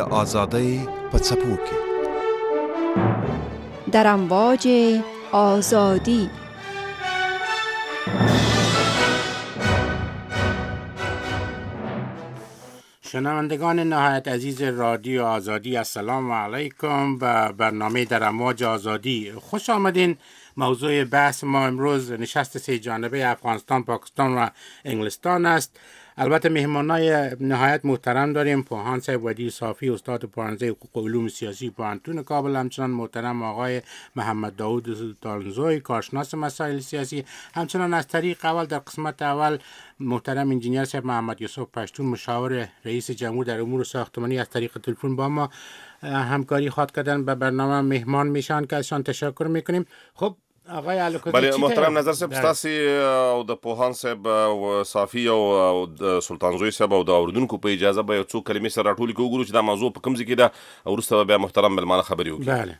آزادی په څپو کې در امواج آزادی. شنوندگان نهایت عزیز رادیو آزادی، السلام علیکم. به برنامه در امواج آزادی خوش آمدین. موضوع بحث ما امروز نشست سه جانبه افغانستان، پاکستان و انگلستان است. البته مهمانای نهایت محترم داریم. پوهان صاحب ودی صافی، استاد پوهنځی حقوق علوم سیاسی پوهنتون کابل، همچنان محترم آقای محمد داود سلطانزوی، کارشناس مسائل سیاسی. همچنان از طریق اول در قسمت اول محترم انجینیر صاحب محمد یوسف پشتون، مشاور رئیس جمهور در امور ساختمانی، از طریق تلفن با ما همکاری خواهد کردن. به برنامه مهمان میشن که ازشان تشکر میکنیم. خب آقای علوکوزی، بله محترم نظر صاحب، ستاسي او د پوهان صاحب او صافی او د سلطانزوی صاحب او د اوردونکو په اجازه به یو څو کلمې سره راټولې کړو، وګورو چې دا موضوع په کوم ځای کې ده، وروسته بیا محترم ملمانه خبرې وکړي. بله.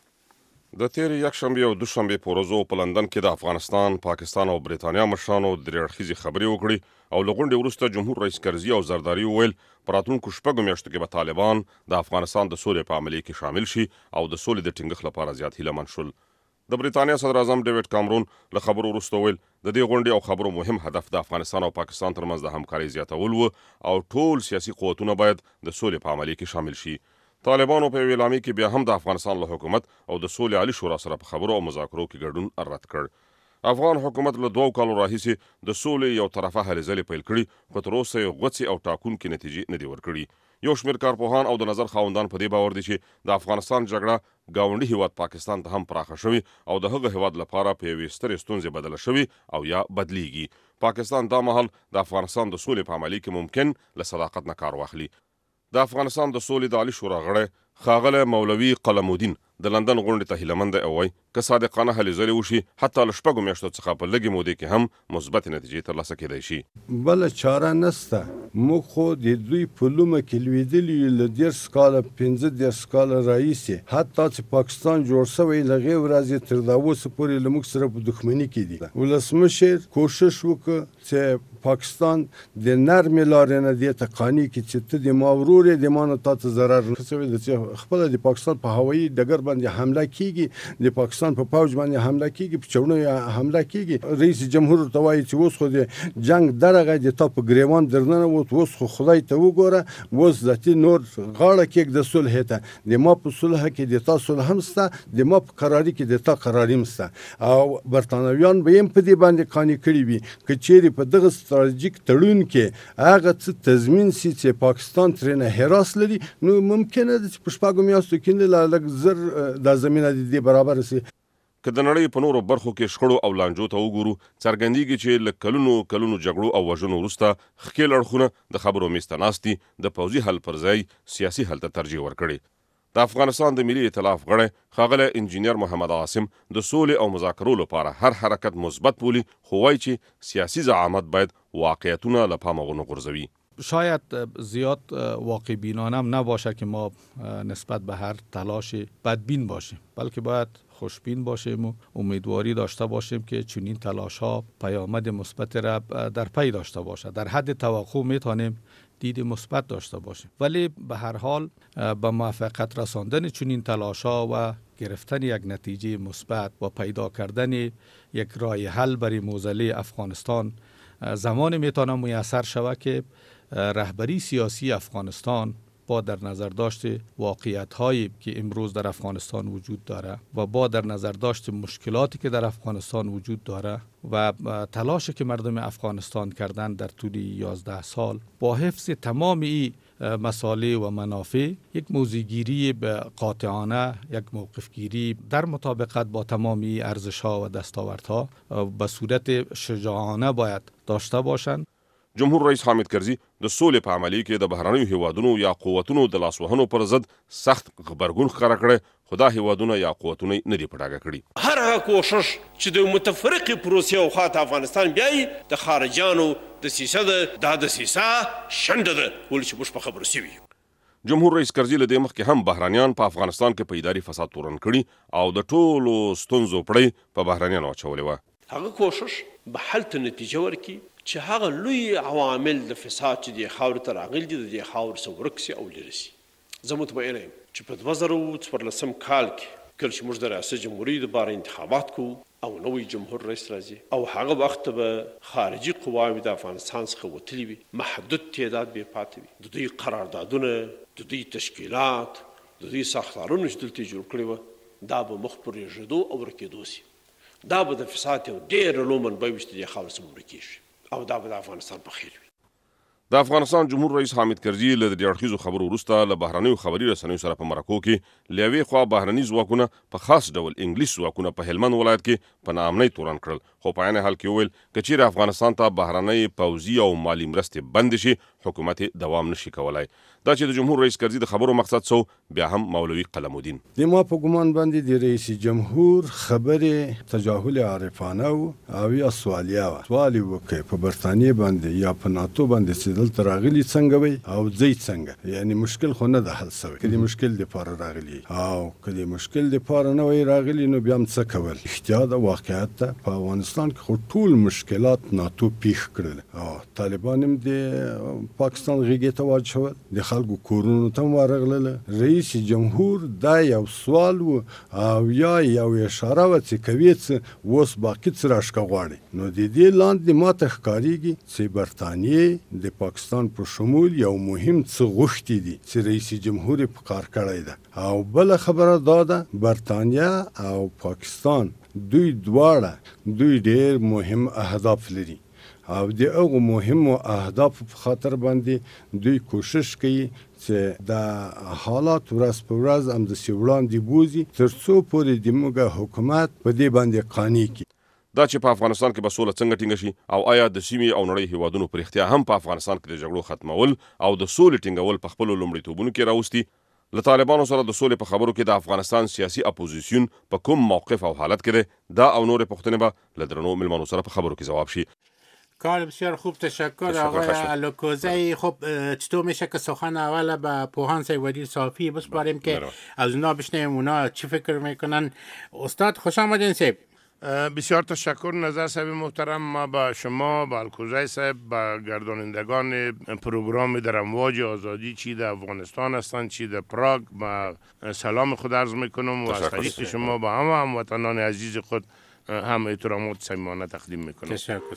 د تېرې یکشنبې او دوشنبې په ورځو په لندن کې د افغانستان، پاکستان او بریتانیا مشرانو درې اړخیزې خبرې وکړې او له غونډې وروسته جمهور رئیس کرزي او زرداري وویل په راتلونکو شپږو میاشتو کې به طالبان د افغانستان د سولې په عملیې کې شامل شي او د سولې د ټینګښت لپاره زیات هیله مند شول. د بریتانیا صدر اعظم ډیوډ کامرون له خبرو وروسته ویل د دې غونډې او خبرو مهم هدف د افغانستان او پاکستان ترمنځ د همکارۍ زیاتول و او ټول سیاسي قوتونه باید د سولې په عملیې کې شامل شي. طالبانو په یوې اعلامیې کې بیا هم د افغانستان له حکومت او د سولې عالي شورا سره په خبرو او مذاکرو کې ګډون رد کړ. افغان حکومت له 2 کالو راهیسې د سولې یو طرفه هلې ځلې پیل کړي، خو تر اوسه یې غوڅې او ټاکونکې نتیجې نه دي ورکړي. یو شمېر کارپوهان او د نظر خاوندان په دې باور دي چې د افغانستان جګړه ګاونډي هیواد پاکستان ته هم پراخه شوې او د هغه هیواد لپاره په یوې سترې ستونزې بدله شوې او یا بدلیږي. پاکستان دا مهال د افغانستان د سولې په عملیې کې ممکن له صداقت نه کار واخلي. د افغانستان د سولې د عالي شورا غړی ښاغلی مولوي قلمودین د لندن غونډې ته هیله دی او وایي که صادقانه هلې ځلې وشي، حتی له شپږو میاشتو څخه په لږې مودې کې هم مثبتې نتیجې ترلاسه کېدای شي. بله چاره نسته. موږ خو د دوی په لومه کې لوېدلي یو له 10 کاله 15 کاله راهیسې، حتی چې پاکستان جوړ شوی له هغې ورځې تر دا اوسه پورې له موږ سره په دښمني کې دي. ولسمشر کوشش وکړ چې پاکستان د نرمې لارې نه دې ته قانع کړي چې ته د ما ورور یې، د ما نه تا ته ضرر رسوي، چې خپله د پاکستان په هوایي ډګر باندې حمله کېږي، د پاکستان په پوځ باندې حمله کېږي، په چوڼو حمله کېږي. رئیس جمهور ته وایي چې اوس خو د جنګ درغه د تا په ګریوان درننه ووت، اوس خو خدای ته وګوره، اوس ذاتي نور غاړه کېږده صلح ته. د ما په صلح کې د تا صلح هم شته، د ما په قراري کې د تا قراري هم شته. او برتانویان به هم په دې باندې قانع کړي وي که چیرې په دغه ستراتیژیک تړون کې هغه څه تضمین شي چې پاکستان ترېنه حراس لري، نو ممکنه ده چې په شپږو میاشتو کې لږ زر دا زمینه د دې برابر شي. که د نړۍ په نورو برخو کې شخړو او لانجو ته وګورو، څرګندېږي چې له کلونو جګړو او وژنو وروسته ښکېل اړخونه د خبرو میز ته ناست دي، د پوځي حل پر ځای سیاسي حل ته ترجیح ورکړي. د افغانستان د ملي ائتلاف غړی ښاغلی انجینیر محمد عاصم د سولې او مذاکرو لپاره هر حرکت مثبت بولي، خو وایي چې سیاسي زعامت باید واقعیتونه له پامه ونه غورځوي. شاید زیاد واقع بینانه هم نباشه که ما نسبت به هر تلاش بدبین باشیم، بلکه باید خوشبین باشیم و امیدواری داشته باشیم که چنین تلاش ها پیامد مثبت را در پی داشته باشه. در حد توقع میتونیم دید مثبت داشته باشیم، ولی به هر حال به موفقیت رساندن چنین تلاش ها و گرفتن یک نتیجه مثبت و پیدا کردن یک راه حل برای معضله افغانستان زمان میتونه میسر شود که رهبری سیاسی افغانستان با در نظر داشت واقعیت هایی که امروز در افغانستان وجود داره و با در نظر داشت مشکلاتی که در افغانستان وجود داره و تلاشی که مردم افغانستان کردن در طول 11 سال با حفظ تمام این مسائل و منافع، یک موضع‌گیری قاطعانه، یک موقفگیری در مطابقت با تمام ارزش‌ها و دستاوردها به صورت شجاعانه باید داشته باشند. جمهور رئیس حامد کرزي د سولې په عملیې کې د بهرنیو هیوادونو یا قوتونو د لاسوهنو پر ضد سخت غبرګون ښکاره کړی، خو دا هیوادونه یا قوتونه یې نه دي په ډاګه کړي. هر هغه کوښښ چې د متفرقې پروسې او خواته افغانستان بیایي د خارجیانو دسیسه ده، دا دسیسه شنډه ده، ولې چې موږ په خبرو سوي یو. جمهور رئیس کرزي له دې مخکې هم بهرنیان په افغانستان کې په اداري فساد تورن کړي او د ټولو ستونزو پړۍ په بهرنیانو اچولې وه. هغه کوښښ به هلته نتیجه ورکړي چې هغه لوی عوامل د فساد چې د خاورې ته راغلي دي د دې خاورې څخه ورک سي او لرې سي. زه مطمئن یم چې په 2014 کال کې کله چې موږ د ریاست جمهوریت لپاره انتخابات کوو او نوی جمهور رئیس راځي او هغه وخت به خارجي قواوې د افغانستان څخه وتلي وي، محدود تعداد به پاتې وي. د دوی قراردادونه، د دوی تشکیلات، د دوی ساختارونه چې دلته جوړ کړي وو دا به مخ پر ژدو او ورکېدو سي. دا به د فساد یو ډېر لوی منبع وي چې د دې خاورې څخه ورکېږي او دا به د افغانستان په خیر وي. د افغانستان جمهور رئیس حامد کرزي له دې اړخیزو خبرو وروسته له بهرنیو خبري رسنیو سره په مرکو کې له یوې خوا بهرني ځواکونه په خاص ډول انګلیس ځواکونه په هلمند ولایت کې په ناامنۍ تورن کړل، خو په عین حال کې وویل که چیرې افغانستان ته بهرنۍ پوځي او مالي مرستې بندې شي حکومت دوام نشي کولای. دا چې د جمهور رئیس کرزي د خبرو مقصد څه بیا هم مولوي قلم الدین د ما په ګمان باندې د رئیس جمهور خبرې تجاهل عارفانه او یا سوالیه و. سوال وکړي په برتانیې باندې یا په ناتو باندې چې دلته راغلي څنګه وي او ځي څنګه، یعنی مشکل خو نه ده حل شوی. که د مشکل لپاره راغلي او که د مشکل لپاره نه وي راغلي نو بیا هم څه کول. احتیاط او واقعیت ته په افغانستان کې خو ټول مشکلات ناتو پیښ کړل او طالبان هم د پاکستان غیږې ته واچول، د خلکو کورونو ته ورغله. رئیس جمهور دا یو سوال و او یا یو اشاره و چې کوي څه اوس باقي څه راشکه غواړي. نو د دې لاندې ماته ښکارېږي چې برتانیې د پاکستان په شمول یو مهم څه غوښتي دي چې رئیس جمهور یې په کار کړی ده. او بله خبره دا ده برتانیا او پاکستان دوی دواړه دوی ډېر مهم اهداف لري او د هغو مهمو اهدافو په خاطر باندې دوی کوشش کوي چې د حالات ورځ په ورځ همداسې وړاندې بوځي تر څو پورې د موږ حکومت په دې باندې قانع کړي. دا چې په افغانستان کې به سوله څنګه ټینګه شي او آیا د سیمې او نړۍ هیوادونو پر اختیا هم په افغانستان کې د جګړو ختمول او د سولې ټینګول په خپلو لومړیتوبونو کې راوستي. له طالبانو سره د سولې په خبرو کې د افغانستان سیاسي اپوزیسیون په کوم موقف او حالت کې ده، دا او نورې پوښتنې به له درنو مېلمنو سره په خبرو کې جواب شي. کار بسیار خوب، تشکر آقای الوکوزی. خب چطور میشه که سخن اول به پوهان سیودی صافی بسپاریم که از اونا بشنیم اونا چی فکر میکنن. استاد خوش آمدین صاحب. بسیار تشکر نظر صاحب محترم. ما با شما، با الکوزی صاحب، با گردانندگان پروگرام در امواج آزادی چی در افغانستان هستند چی در پراگ با سلام خود عرض میکنم و از طریق شما با همه هموطنان عزیز خود هم احترامات صمیمانه تقدیم میکنم.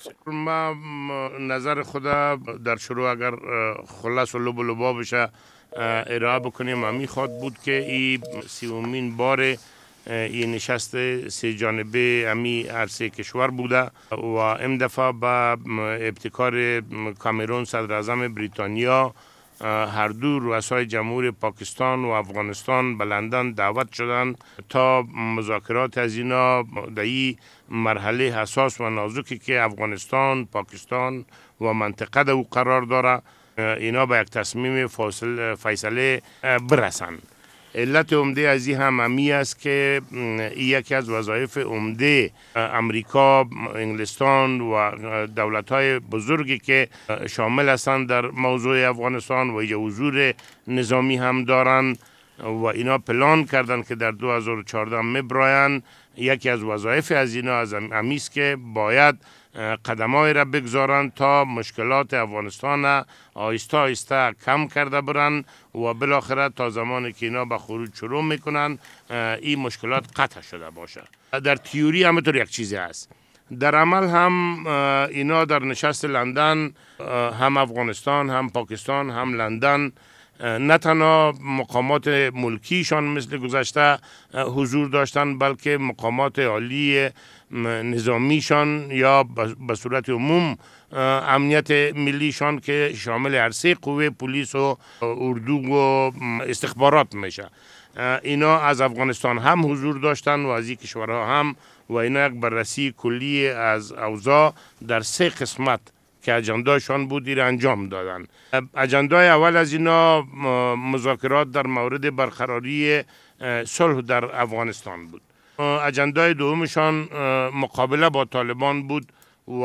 ما نظر خدا در شروع اگر خلاص و لب و لبا بشه ارائه بکنیم همی خواد بود که این 30مین بار این نشست سه جانبه همی عرصه کشور بوده و این دفعه با ابتکار کامرون صدر اعظم بریتانیا هر دو رؤسای جمهور پاکستان و افغانستان به لندن دعوت شدند تا مذاکرات از اینا در این مرحله حساس و نازکی که افغانستان، پاکستان و منطقه او قرار داره اینا به یک تصمیم فیصله برسند. علت عمده از این هم همی است که یکی از وظایف عمده امریکا، انگلستان و دولت‌های بزرگی که شامل هستند در موضوع افغانستان و یه حضور نظامی هم دارند و اینا پلان کردند که در 2014 میبراین. یکی از وظایف از اینا از همی است که باید قدمای را بگذارند تا مشکلات افغانستان آهسته آهسته کم کرده برند و بالاخره تا زمانی که اینا به خروج شروع میکنن این مشکلات قطع شده باشه. در تیوری همینطور یک چیزی هست، در عمل هم اینا در نشست لندن هم افغانستان هم پاکستان هم لندن نه تنها مقامات ملکیشان مثل گذشته حضور داشتن بلکه مقامات عالی نظامیشان یا به صورت عموم امنیت ملیشان که شامل عرصه قوه پلیس و اردو و استخبارات میشه اینا از افغانستان هم حضور داشتن و از این کشورها هم و اینا یک بررسی کلی از اوضاع در 3 قسمت که اجندایشان بود را انجام دادن. اجندای اول از اینا مذاکرات در مورد برقراری صلح در افغانستان بود. اجندای دومشان مقابله با طالبان بود و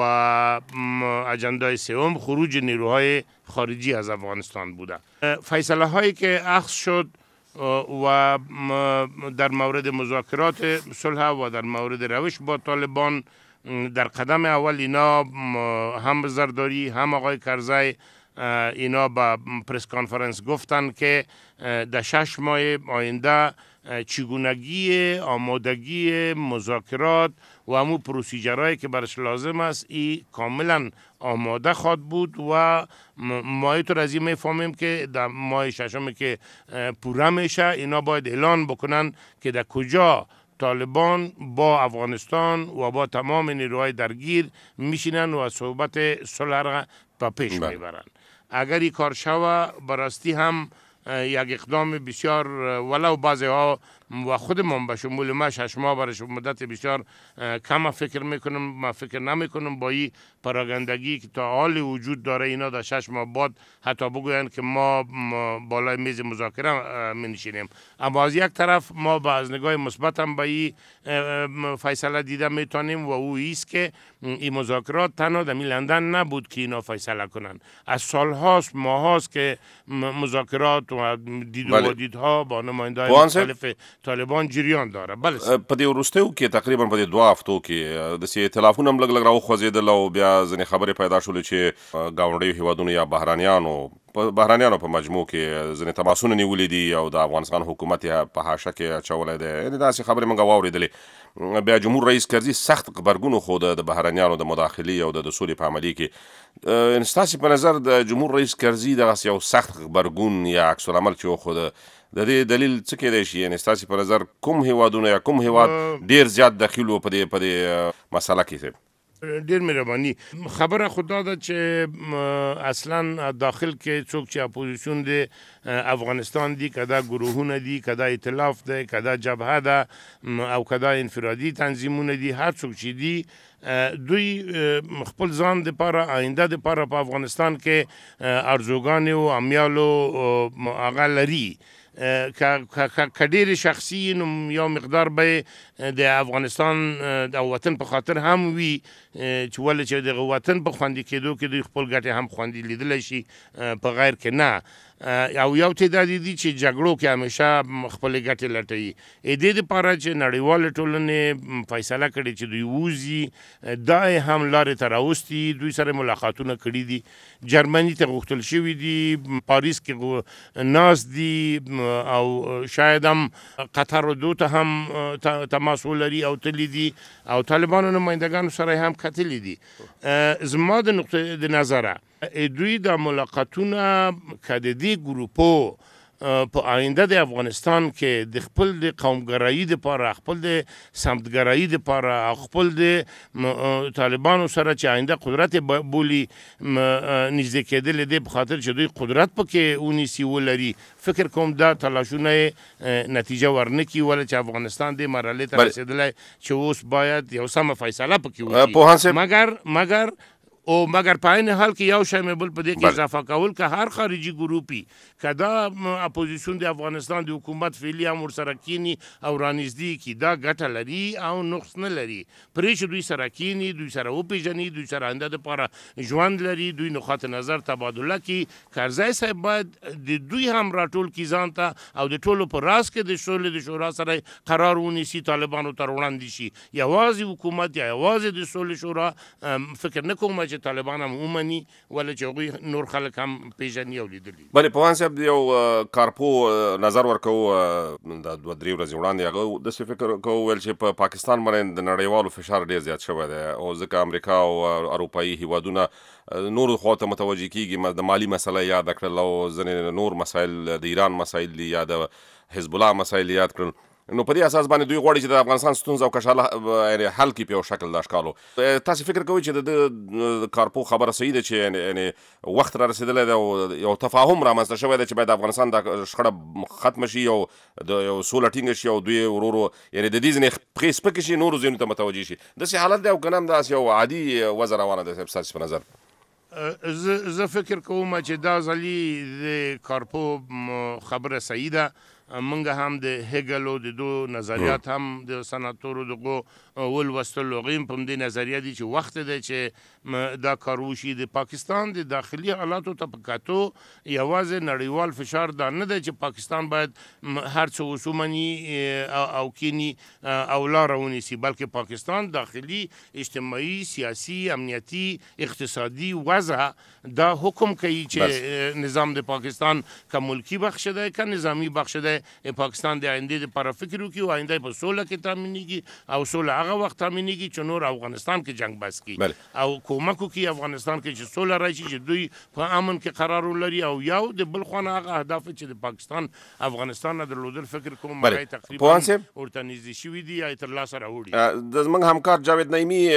اجندای سوم خروج نیروهای خارجی از افغانستان بوده. فیصله هایی که اخذ شد و در مورد مذاکرات صلح و در مورد روش با طالبان در قدم اول اینا هم زرداری هم آقای کرزی اینا با پرس کانفرنس گفتن که در 6 ماه آینده چگونگی آمادگی مذاکرات و همون پروسیجرهایی که برش لازم است ای کاملا آماده خواد بود و ما اینطور از این میفهمیم که در ماه 6 که پوره میشه اینا باید اعلان بکنن که در کجا طالبان با افغانستان و با تمام نیروهای درگیر میشینن و صحبت صلح را به پیش میبرن. اگر این کار شوه براستی هم یک اقدام بسیار ولو بعضی ها و خودمون به شمول ما 6 ماه برای مدت بسیار کم فکر میکنم. ما فکر نمیکنم با این پراگندگی که تا حال وجود داره اینا در 6 ماه بعد حتی بگوین که ما بالای میز مذاکره می نشینیم. اما از یک طرف ما با از نگاه مثبت هم به این فیصله دیده میتونیم و او ایست که این مذاکرات تنها در لندن نبود که اینا فیصله کنن. از سالهاست ماهاست که مذاکرات و دید و دیدها با نماینده‌های مختلف طالبان جریان داره. بله په دې وروستیو کې تقریبا په دې 2 هفتو کې د سي ائتلافونه هم لګ راوخوځېدل او بیا ځینې خبرې پیدا شولې چې ګاونډیو هیوادونو یا بهرانیانو په مجموع کې ځینې تماسونه نیولې دي او د افغانستان حکومت یې په حاشیه کې اچولی دی. یعنې داسې خبرې موږ واورېدلې. بیا جمهور رئیس کرزي سخت غبرګون وښوده د بهرانیانو د مداخلې او د سولې په عملي کې. ستاسې په نظر د جمهور رئیس کرزي دغسې یو سخت غبرګون یا عکس العمل چې وښوده د دې دلیل څه کېدای شي؟ یعنې ستاسې په نظر کوم هیوادونه یا کوم هیواد ډېر زیات دخیل و په دې مسله کې؟ ډیر مهرباني. خبره خدا ده چې اصلا داخل کې څوک چې اپوزیسیون دی افغانستان دی، کدا گروهونه دی، کدا ائتلاف دی، کدا جبهه ده او کدا انفرادي تنظیمونه دی، هر څوک چې دی دوی خپل ځان د پاره آینده د پاره په افغانستان کې ارزوګانې او امیالو هغه لري. که ډېر شخصي نو یو مقدار به د افغانستان د وطن په خاطر هم وي چې ولې چې د وطن په خوندي کېدو کې دوی خپل ګټې هم خوندي لیدلی شي په غیر کې نه. او یو تعداد دي چې جګړو کې همیشه خپلې ګټې لټوي. دې دپاره چې نړیوالې ټولنې فیصله کړې چې دوی ووځي، دا هم لارې ته راوستي، دوی سره ملاقاتونه کړي دي، جرمني ته غوښتل شوي دي، پاریس کې ناست دي او شاید هم قطر و دو ته هم تماس ولري او تللی دي او طالبانو نمایندګانو سره هم کتلي دي. زما د نقطې د نظره دوی د ملاقاتونه که د دې ګروپو په آینده د افغانستان کې د خپل د قومګرایي دپاره، خپل د سمتګرایي دپاره او خپل د طالبانو سره چې آینده قدرت بولي نږدې کېدل دی په خاطر چې دوی قدرت پکې ونیسي ولري، فکر کوم دا تلاشونه نتیجه ورنکي ولې چې افغانستان د مرحلې ته رسېدلی چې اوس باید یو سمه فیصله پکې وشي. مگر په عین حال کې یو شی مې بل په دې کې اضافه کول که هر خارجي ګروپي که دا اپوزیسیون د افغانستان د حکومت فعلي هم ورسره کینی او رانږدې کي، دا ګټه لري او نقص نه لري. پرې چې دوی سره کینی، دوی سره وپېژني، دوی سره آینده دپاره ژوند لري، دوی نقاط نظر تبادله کي. کرزی صاحب باید د دوی هم راټول کي ځان ته او د ټولو په راس کې د سولې د شورا سره قرار ونیسي، طالبانو ته وړاندې شي. یوازې حکومت یا یوازې د سولې شورا فکر نه کوم چې طالبان هم ومني ولې چې هغوی نور خلک هم پیژني او لیدلي. بلې پوهان صاحب یو کارپو نظر ورکوو د 2-3 ورځې وړاندې هغه داسې فکر کوو ویل چې په پاکستان باندې د نړیوالو فشار ډېر زیات شوی دی او ځکه امریکا او اروپایي هیوادونه نورو خواته متوجه کېږي. د مالي مسله یاد کړل او ځینې نور مسایل د ایران مسایل دي یا د حزب الله مسایل یاد کړل. نو په دې اساس باندې دوی غواړي چې د افغانستان ستونزه او کشاله حل کړي په یو شکل د اشکالو. تاسو فکر کوئ چې د کارپو خبره صحیح ده چې وخت را رسېدلی دی او یو تفاهم رامنځته شوی دی چې باید د افغانستان د شخړه ختمه شي او د یو سوله ټینګه شي او دوی ورو یعنې د دې ځینې پښې سپکې شي، نورو ځینو ته متوجه شي؟ داسې حالت دی او که نه هم داسې یو عادي وضع روانه ده ستاسې په نظر؟ زه فکر کوم چې دا ځلي د کارپو خبره صحیح ده منګه هم د هګل او د دو نظریات هم د سناتورو دغه ولوستلو غیم په دې نظریه دي چې وخت دی چې دا کار وشي. د پاکستان د داخلي حالاتو ته په کتو یوازې نړیوال فشار دا نه دی چې پاکستان باید هر څه وسومني او کینی او لار ونیسي، بلکې پاکستان داخلي اجتماعي سیاسي امنیتي اقتصادي وضع دا حکم کوي چې نظام د پاکستان که ملکی بخش ده که نظامی بخش ده. پاکستان د آینده لپاره فکر وکړي او آینده په سوله کې تامینېږي او سوله هغه وخت تامینېږي چې نور افغانستان کې جنگ بس کړي او کومک وکړي افغانستان کې چې سوله راشي، چې دوی په امن کې قرار ولري او یو د بل خوا نه هغه اهداف چې د پاکستان افغانستان نه درلودل فکر کوم مګای تقریبا ورته نږدې شوي دي یا ترلاسه راوړي. د زموږ همکار جاوید نعیمي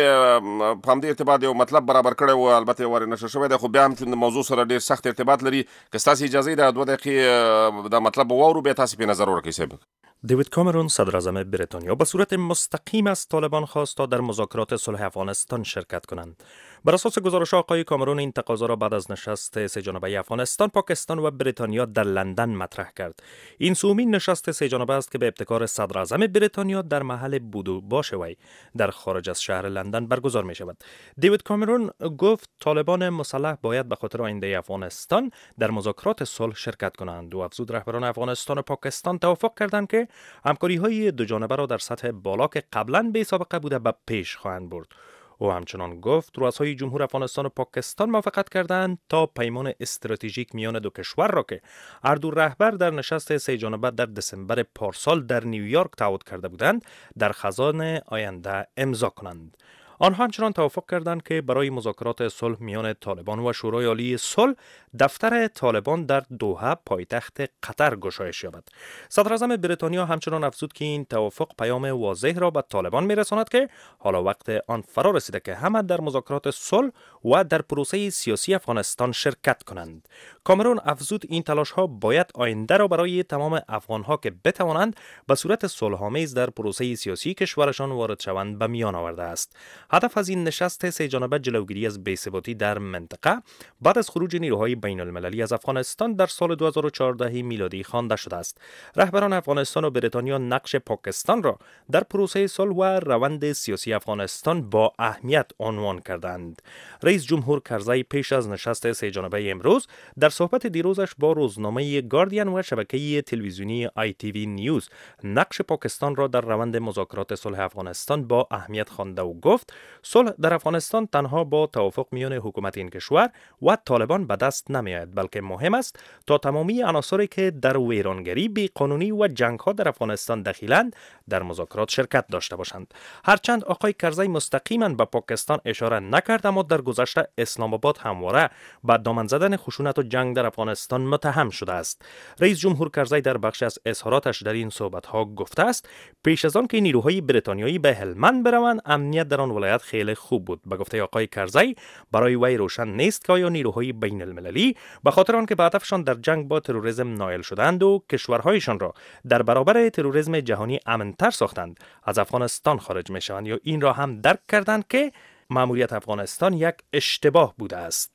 په همدې ارتباط یو مطلب برابر کړی و، البته ورنشر شوی دی خو بیا هم چې موضوع سره ډېر سخت ارتباط لري. که ستاسو اجازه ده 2 دقیقې دا مطلب واورو بیا تاسو په نظر ورکړئ. صاحب دیوید کامرون صدر اعظم بریتانیا به صورت مستقیم از طالبان خواست تا در مذاکرات صلح افغانستان شرکت کنند. بر اساس گزارش آقای کامرون این تقاضا را بعد از نشست سه جانبه افغانستان، پاکستان و بریتانیا در لندن مطرح کرد. این سومین نشست سه جانبه است که به ابتکار صدر اعظم بریتانیا در محل بود و باش وی در خارج از شهر لندن برگزار می شود. دیوید کامرون گفت طالبان مسلح باید به خاطر آینده افغانستان در مذاکرات صلح شرکت کنند و افزود رهبران افغانستان و پاکستان توافق کردند که همکاری‌های دو جانبه را در سطح بالا که قبلا بی سابقه بوده به پیش خواهند برد. او همچنان گفت رؤسای جمهور افغانستان و پاکستان موافقت کردند تا پیمان استراتژیک میان دو کشور را که هر دو رهبر در نشست سه جانبه در دسامبر پارسال در نیویورک تعهد کرده بودند در خزان آینده امضا کنند. آنها همچنان توافق کردند که برای مذاکرات صلح میان طالبان و شورای عالی صلح دفتر طالبان در دوحه پایتخت قطر گشایش یابد. صدر اعظم بریتانیا همچنان افزود که این توافق پیام واضح را به طالبان میرساند که حالا وقت آن فرا رسیده که همه در مذاکرات صلح و در پروسه سیاسی افغانستان شرکت کنند. کامرون افزود این تلاش ها باید آینده را برای تمام افغان ها که بتوانند به صورت صلح‌آمیز در پروسه سیاسی کشورشان وارد شوند به میان آورده است. هدف از این نشست سه جانبه جلوگیری از بی‌ثباتی در منطقه بعد از خروج نیروهای بین المللی از افغانستان در سال 2014 میلادی خوانده شده است. رهبران افغانستان و بریتانیا نقش پاکستان را در پروسه صلح و روند سیاسی افغانستان با اهمیت عنوان کردند. رئیس جمهور کرزی پیش از نشست سه جانبه امروز در صحبت دیروزش با روزنامه گاردین و شبکه تلویزیونی ITV نیوز نقش پاکستان را در روند مذاکرات صلح افغانستان با اهمیت خوانده و گفت صلح در افغانستان تنها با توافق میان حکومت این کشور و طالبان به دست نمیآید، بلکه مهم است تا تمامی عناصری که در ویرانگری، بی‌قانونی و جنگ‌ها در افغانستان دخیلند در مذاکرات شرکت داشته باشند. هرچند آقای کرزی مستقیما به پاکستان اشاره نکرد، اما در گذشته اسلام آباد همواره به دامن زدن خشونت و جنگ در افغانستان متهم شده است. رئیس جمهور کرزی در بخشی از اظهاراتش در این صحبت‌ها گفته است پیش از آن که نیروهای بریتانیایی به هلمند بروند امنیت در آن ولایت خیلی خوب بود. به گفته آقای کرزی برای وی روشن نیست که آیا نیروهای بین المللی به خاطر آنکه به هدفشان در جنگ با تروریسم نائل شدند و کشورهایشان را در برابر تروریسم جهانی امن‌تر ساختند از افغانستان خارج می‌شوند یا این را هم درک کردند که مأموریت افغانستان یک اشتباه بوده است.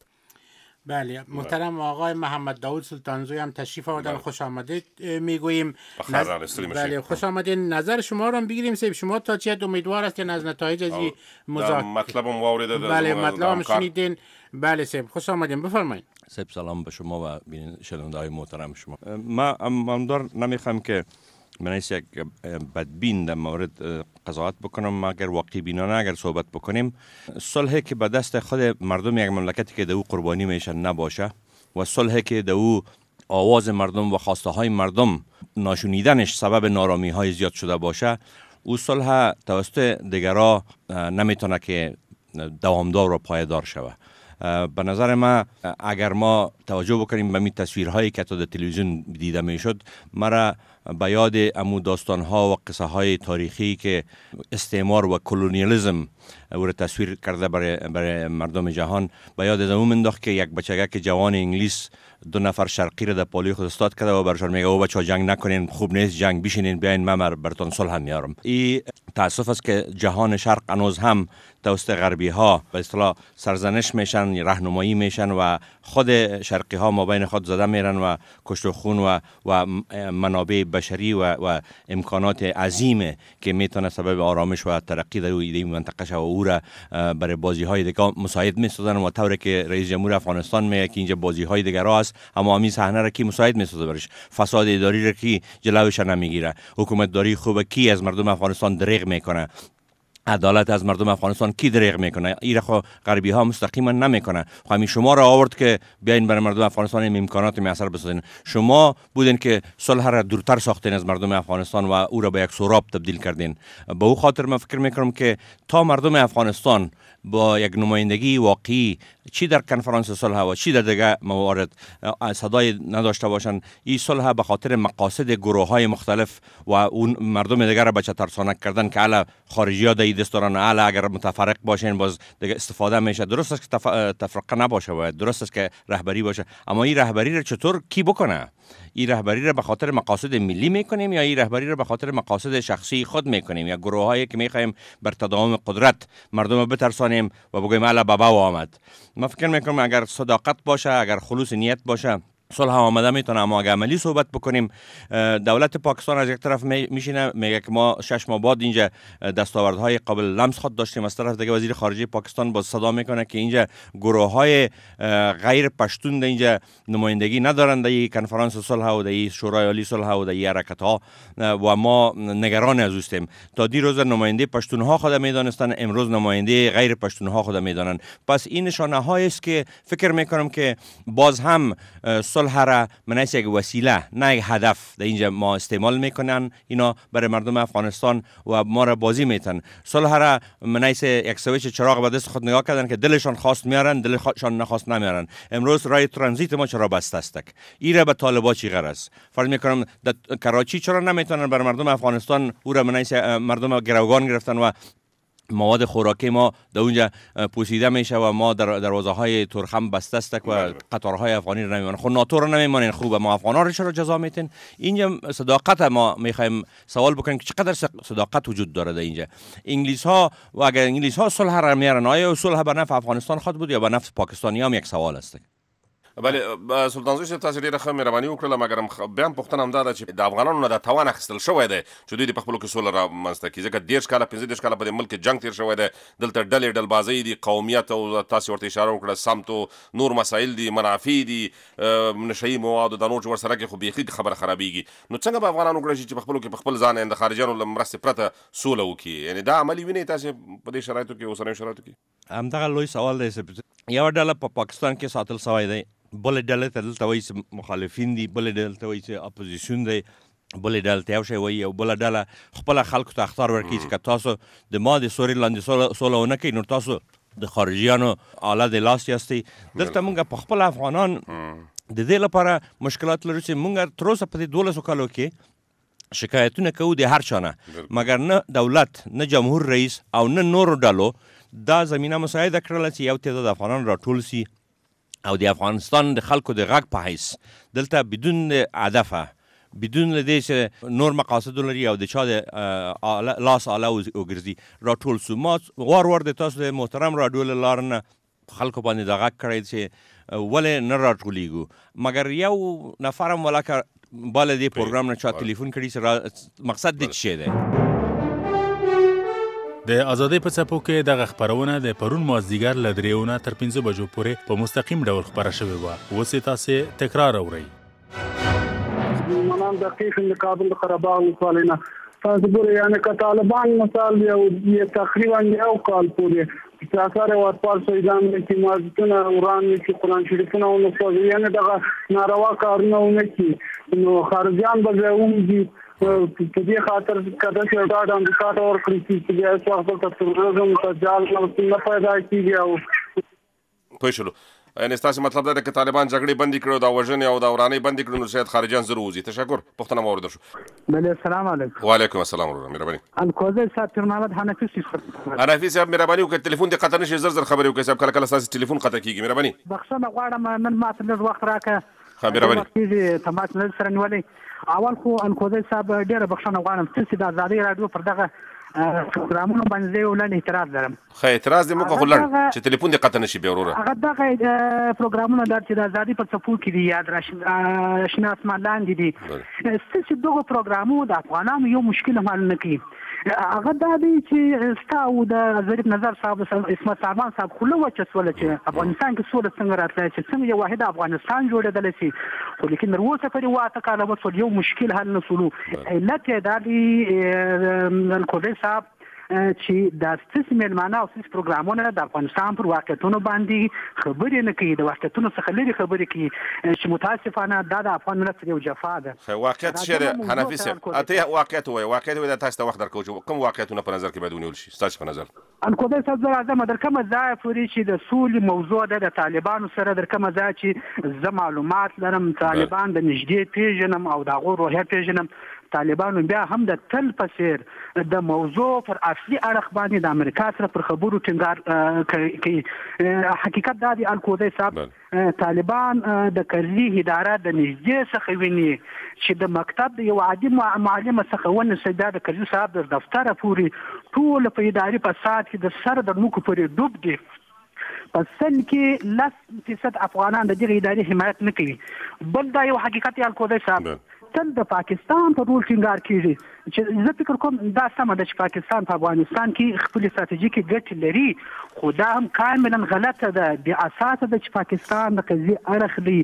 بله، محترم آقای محمد داود سلطانزوی هم تشریف آوردن، خوش آمدید میگوییم. بله، خوش آمدید. نظر شما رو هم بگیریم. شما تا چه حد امیدوار هستین از نتایج از این مذاکره؟ مطلبم واورید. بله، مطلبم شنیدین. بله سیب، خوش آمدین، بفرمایید. سیب سلام به شما و شنونده‌های محترم شما. من نمیخوام که من یک بدبین در مورد قضاوت بکنم، اگر واقعی بینانه اگر صحبت بکنیم، صلحی که به دست خود مردم یک مملکتی که در او قربانی میشه نباشه و صلحی که در او آواز مردم و خواسته های مردم ناشنیدنش سبب نارامی های زیاد شده باشه، او صلح توسط دیگرها نمیتونه که دوامدار و پایدار شوه. به نظر ما اگر ما توجه بکنیم به می تصویرهایی که تا در تلویزیون دیده میشد، مرا به یاد امو داستانها و قصه های تاریخی که استعمار و کلونیالیسم او را تصویر کرده برای مردم جهان به یاد امو انداخت که یک بچگک جوان انگلیس 2 نفر شرقی را در پالی خود استاد کرده و برشان میگه او بچه‌ها جنگ نکنین، خوب نیست جنگ، بشینین بیاین من براتون صلح میارم. این تاسف است که جهان شرق هنوز هم توسط غربی ها به اصطلاح سرزنش میشن، راهنمایی میشن و خود شرقی ها ما بین خود زده میرن و کشت و خون و منابع بشری و امکانات عظیمه که میتونه سبب آرامش و ترقی در این منطقه شه و او را برای بازی های دیگه مساعد میسازن و طوری که رئیس جمهور افغانستان میگه که اینجا بازی های دیگه است، اما همین صحنه را کی مساعد میسازه برش؟ فساد اداری را کی جلوش نمیگیره؟ حکومت داری خوبه کی از مردم افغانستان دریغ میکنه؟ عدالت از مردم افغانستان کی دریغ میکنه؟ این خو غربی ها مستقیما نمیکنه. همین شما را آورد که بیاین برای مردم افغانستان این امکانات میسر بسازین. شما بودین که صلح را دورتر ساختین از مردم افغانستان و او را به یک سراب تبدیل کردین. به او خاطر من فکر میکنم که تا مردم افغانستان با یک نمایندگی واقعی چی در کنفرانس صلح و چی در دیگه موارد صدای نداشته باشن، این صلح به خاطر مقاصد گروه های مختلف و اون مردم دیگر را بچه ترسانک کردن که الا خارجی ها در دست دارن، الا اگر متفرق باشین باز دیگه استفاده میشه. درست است که تفرقه نباشه و درست است که رهبری باشه، اما این رهبری را چطور کی بکنه؟ این رهبری را به خاطر مقاصد ملی میکنیم یا این رهبری را به خاطر مقاصد شخصی خود میکنیم، یا گروه هایی که میخوایم بر تداوم قدرت مردم بترسانیم و بگویم الا بابا آمد. من فکر میکنم اگر صداقت باشه، اگر خلوص نیت باشه، صلح آمده میتونه. اما اگه عملی صحبت بکنیم، دولت پاکستان از یک طرف میشینه میگه که ما 6 ماه بعد اینجا دستاوردهای قابل لمس خود داشتیم، از طرف دیگه وزیر خارجه پاکستان باز صدا میکنه که اینجا گروه های غیر پشتون در اینجا نمایندگی ندارند در این کنفرانس صلح و در این شورای عالی صلح و در این حرکت ها و ما نگران از اوستیم. تا دیروز نماینده پشتون ها خود میدانستن، امروز نماینده غیر پشتون ها خود میدانن. پس این نشانه هایی است که فکر میکنم که باز هم صلح را منیس یک وسیله نه یک هدف در اینجا ما استعمال میکنن اینا برای مردم افغانستان و ما را بازی میتن. صلح را منیس یک سویچ چراغ به دست خود نگاه کردن که دلشان خواست میارن، دلشان نخواست نمیارن. امروز راه ترانزیت ما چرا بسته است؟ این را به طالبا چی غرض؟ فرض میکنم در کراچی چرا نمیتونن برای مردم افغانستان او را منیس مردم گروگان گرفتن و مواد خوراکی ما در اونجا پوسیده میشه و ما در دروازه های ترخم بسته است و قطارهای افغانی رو نمیمانن. خود ناتو رو نمیمانن. خوبه ما افغانا رو چرا جزا میتین؟ اینجا صداقت ما میخوایم سوال بکنیم که چقدر صداقت وجود داره در اینجا. انگلیس ها و اگر انگلیس ها صلح را میارن، آیا صلح به نفع افغانستان خود بود یا به نفع پاکستانی هم یک سوال است. بله سلطان زوی تاسو ډیره ښه مهرباني وکړه، مګر بیا هم پوښتنه همدا ده چې د افغانانو نه د توان اخیستل شوی دی چې دوی د په خپلو کې سوله رامنځته کړي. ځکه 10 کاله 15 کاله په دې ملک کې جنګ تیر شوی دی، دلته ډلې ډلبازۍ دي، قومیت او تاسو ورته اشاره وکړه سمت او نور مسایل دي، منافع دي، نشهیي مواد د نور چې ورسره کې خو بیخي خبره خرابېږي. نو څنګه به افغانان وکړی چې په خپلو کې په خپل ځان د خارجیانو له مرستې پرته سوله وکړي؟ یعنی دا عملي وینئ تاسو په دې شرایطو کې اوسنیو شرایطو کې؟ همدغه لوی سوال دی. یوه ډله په پاکستان کې ساتل شوی دی، بل ډله ته دلته وایي چې مخالفین دي، بل ډله ته وایي چې اپوزیسیون دی، بل ډله ته یو شی وایي او بل ډله خپله خلکو ته اخطار ورکوي چې که تاسو د ما د سوري لاندې سوله ونه کوئ نو تاسو د خارجیانو آله د لاس یاستئ. دلته موږ په خپل افغانان د دې لپاره مشکلات لرو چې موږ تر اوسه په دې 12 کالو کې شکایتونه کوو د هر چا نه، مګر نه دولت، نه جمهور رئیس او نه نورو ډلو دا زمینه مساعده کړله چې یو تعداد افغانان راټول سي او د افغانستان د خلکو د غږ په حیث دلته بدون هدفه، بدون لدې چې نور مقاصد لري او د چا د لاس آله وګرځي راټول سو. ما وار د تاسو د محترم راډیو له لارې نه خلکو باندې د غږ کړی چې ولې نه راټولیږو، مګر یو نفر هم ولکه بالا دې پروګرام نه چا تلیفون کړي چې مقصد دې څه دی؟ د ازادۍ په څپو کې دغه خپرونه د پرون مازدیګر له 3 تر 5 بجو پورې په مستقیم ډول خپره شوې وه. اوس یې تاسې تکرار اورئ. منان دقیق د کابل قرهباغ ولسوالۍ نه تاسو ګورئ، یعنې که طالبان مثال یې تقریبا یو کال پورې چې اثر ورپال شهیدان وي چې مسجدونه وران وي چې قرآن شریفونه ونه سوځي، یعنې دغه ناروا کارونه ونه کړي نو خارجیان به ځای وموږي. په دې خاطر کده چې ډاډ امریکا ته ورکړي چې بیا هېڅ وخت دلته تروریزم تجال نه پیدا کېږي. او پوه شولو، یعنې ستاسې مطلب دا دی که طالبان جګړې بندې کړي او دا وژنې او دا ورانۍ بندې کړي نو شاید خارجیان زر ووځي. تشکر. پوښتنه مو واورېدل شو. بله السلام علیکم. وعلیکم السلام ورحمة مهرباني. الکوزی صاحب پیر محمد حنفي صاحب. حنفي صاحب مهرباني وکړئ ټلیفون دې قطع نه شي، زر خبرې وکړئ صاحب، کله کله ستاسې ټلیفون قطع کېږي. مهرباني. بخښنه غواړم نن ماته لږ وخت راکړه خبرونه تماس نه سره نیولې اول خو الکوزي صاحب ډیره بخښنه غواړم چې د آزادي رادیو پر دغه پروګرامونو باندې ولن اعتراض لرم. خو اعتراض دې موږ خلل چې ټلیفون دې قطع نشي بیا وروره. هغه دغه پروګرامونه چې د آزادي په څپو کې دي یاد راشنه اسمان لاندې دي چې دغه پروګرامونه د افغانانو یو مشکل حل نه کوي. هغه دا دی چې ستاسو د ظریف نظر صاحب اسمت سامان صاحب خو له وچه سوله چې افغانستان کې سوله څنګه راتلی چې څنګه یو واحد افغانستان جوړېدلی شي خو لیکن تر اوسه پورې واته کاله وشول یو مشکل حل نه شولو. علت یې دا دی الکوزي صاحب چې د سیاسي مېلمانه او سیاسي پروګرامونه د افغانستان پر واقعیتونو باندې خبرې نه کوي د واقعیتونو څخه لرې خبرې کوي چې متاسفانه دا د افغان ملت یو جفا ده. واقعیت څه حنفي صاحب اته واقعیت وایي واقعیت وایي تاسو ته وخت درکو چې کوم واقعیتونه په نظر کې باید ونیول شي تاسو په نظر الکوزي صاحب زه راځم در کومه ځای پورې چې د سولې موضوع ده د طالبانو سره در کومه ځای چې زه معلومات لرم طالبان د نږدې پیژنم او د هغو روحیه پیژنم طالبانو بیا هم د تل په څیر د موضوع پر اصلي اړخ باندې د امریکا سره پر خبرو ټینګار کوي. حقیقت دا دی الکوزي صاحب طالبان د کرزي اداره د نږدې څخه ویني چې د مکتب د یو عادي معلمه څخه ونیسي دا د کرزي صاحب د دفتره پورې ټول په اداري فساد کې د سر د موکو پورې ډوب دي. په سن کې 10% افغانان د دغه ادارې حمایت نه کوي. بل دا یو حقیقت دی الکوزي صاحب تل د پاکستان په رول ټینګار کیږي چې زه فکر کوم دا سمه ده چې پاکستان په افغانستان کې خپل استراتیژیکي ګټې لري خو دا هم کاملا غلطه ده بې اساسه ده چې پاکستان د قضیې اړخ دی.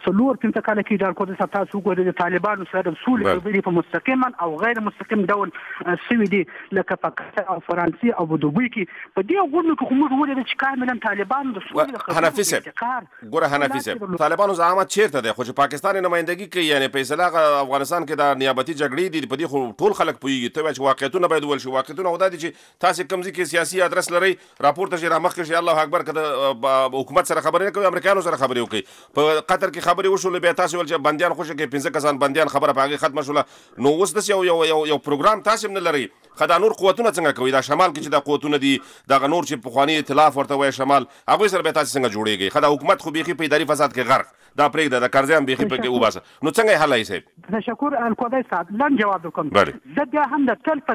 4-5 کاله کې د الکوزي صاحب تاسو وګورئ د طالبانو سره د سولې خبرې په مستقیما او غیر مستقیم ډول سوي دي لکه په قطر او فرانسې او دوبۍ کې په دې غونډو کې خو موږ ولیدل چې کاملا طالبان د سولې حنفي صاحب ګوره حنفي صاحب طالبانو زعامت چیرته دی خو چې پاکستان نمائندګي کوي یعنی فیصله افغانستان کې د نیابتي جګړې دي په دې خو ټول خلک پوهیږي ته چې واقعیتونه باید ول شي واقعیتونه ودا دي چې تاسو کوم ځای کې سیاسي ادرس لري راپور ته رامخ کې الله اکبر کده حکومت سره خبرې کوي امریکایانو سره خبرې کوي په قطر کې خبرې وشول به تاسو ول چې بنديان خوشو کې 15 کسان بنديان خبره پاګه ختم شوله نو اوس د یو پروګرام تاسو نه لري خدای نور قوتونه څنګه کوي دا شمال کې چې د قوتونه دي د نور چې په خواني ائتلاف ورته وای شمال هغه سره به تاسو څنګه جوړیږي خدای حکومت خو بيخي په اداري فساد کې غرق دا پرېږده د قرضیان بيخي په کې وباسه نو څنګه حل ایسي. تشکر الکوزي صاحب لن جواب وکم زه بیا هم د تل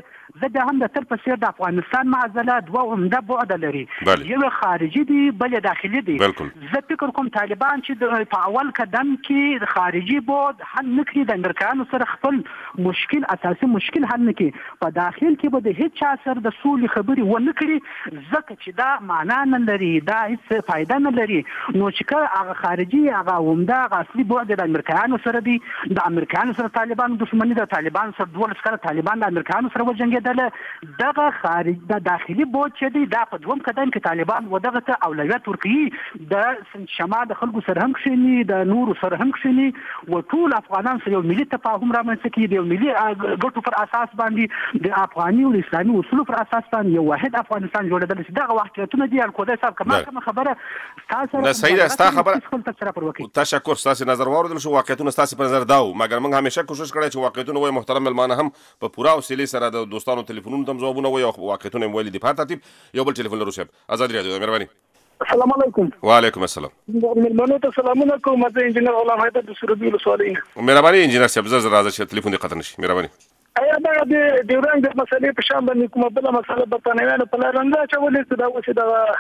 په سیر د افغانستان معضله دوه عمده بعد لري یو خارجي دي بل داخلي دي. زه فکر کوم طالبان چې په اول قدم کې د خارجي بعد حل نکړي د امریکایانو سره خپل مشکل اساسي مشکل حل نکړي په داخل کې به د هیڅ چا سره د سولې خبرې ونه کړي ځکه چې دا معنا نه لري دا هیڅ فایده نه لري نو چې هغه خارجي هغه عمده هغه اصلي بعد د امریکایانو سره دي د امریکایانو سره طالبان دښمني د طالبان سره 12 کاله طالبان د امریکایانو سره وجنګېدل دغه خارج د داخلي بعد چې دی دا په دوم قدم کې طالبان ودغه ته اولویت ورکوي د شمال د خلکو سره هم کښیني د نورو سره هم کښیني و ټول افغانان سره یو ملي تفاهم رامنځته کوي د یو ملي ګټو پر اساس باندې د افغاني او اسلامي اصولو پر اساس باندې یو واحد افغانستان جوړېدل چې دغه واقعیتونه دي الکوزي صاحب کومه خبره تاسو نه صحیح ده ستا خبره تشکر تاسو نظر واردل شو واقعیتونه تاسو په نظر داو مګر موږ همیشه کوشش کړی چې واقعیتونه وای محترم ملمانه هم په پوره حوصله سره د دوستانو ټلیفونونو تم ځوابونه وای واقعیتونه ویل دي په ترتیب یو بل ټلیفون لرو صاحب آزاد رادیو مهرباني. السلام علیکم. وعلیکم السلام. ملمنو ته سلامونه کوم زه انجنیر غلام حیدر د سروبي ولسوالۍ نه. مهرباني انجنیر صاحب زه راځم چې ټلیفون دې قطع نشي مهرباني. ایا دا د ډیورنډ د مسلې په شان باندې کومه بل مسله برتانویانو په لار نه چولې چې دا اوس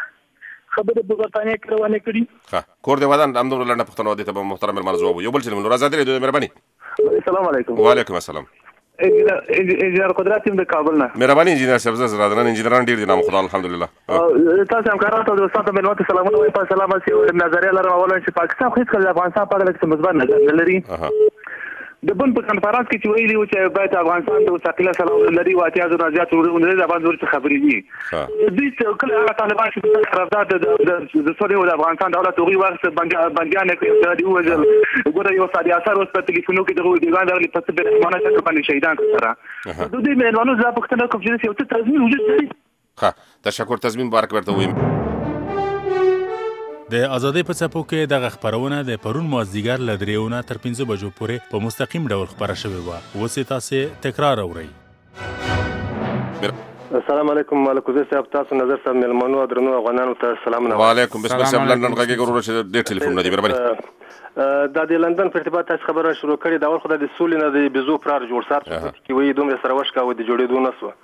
دا خبره د برتانیې کړونه کړي ها کور دې ودان امدور لنډه پښتنو دې ته محترم ملمان جواب یو بل چې نور آزاد رادیو مهرباني. السلام علیکم. وعلیکم السلام. انجینر قدرت تیم د کابل نه. مهرباني انجینر صاحب زه زرادن انجینران ډیر دي نام خدای الحمدلله. تاسو هم کارات او دوستانو ته ملمات سلامونه وایم په سلام سي نظریه لرم اولا چې پاکستان خو هیڅ کله افغانستان په اړه څه مثبت نظر نه لري. د بن په کنفرانس کې چې ویلي و چې باید افغانستان د مستقله سلام لري او اتیا زره زیات ورونه د افغان ورته خبرې دي دوی کله هغه طالبان چې طرفدار د سوري او د افغانستان دولت اوغي وخت بنديان کوي دی وځل ګوره یو ساده اثر اوس په ټلیفونو کې دغه دیوان درلې په څه به معنی څه باندې شهیدان سره د دې مېرمنو ځا پښتنه کوم چې یو څه تضمین وجود لري. ها تشکر تضمین مبارک ورته وایم. د ازادۍ په څپو کې دغه خپرونه د پرون مازدیګر له 3 تر 5 بجو پورې په مستقیم ډول خپره شوې وه. اوس یې تاسې تکرار اورئ. السلام علیکم ملکوزی صاحب، تاسو نظر صاحب ملمنو درنو افغانانو ته سلام. وعلیکم بسم الله. لندن غږی ګورو چې ډېر ټلیفون نه دی د دې لندن په ارتباط تاسو خبره شروع کړې دا ور خو د سولې نه د بيزو پرار جوړ سار چې وي دومره سره وشکا و د جوړېدو نه سو.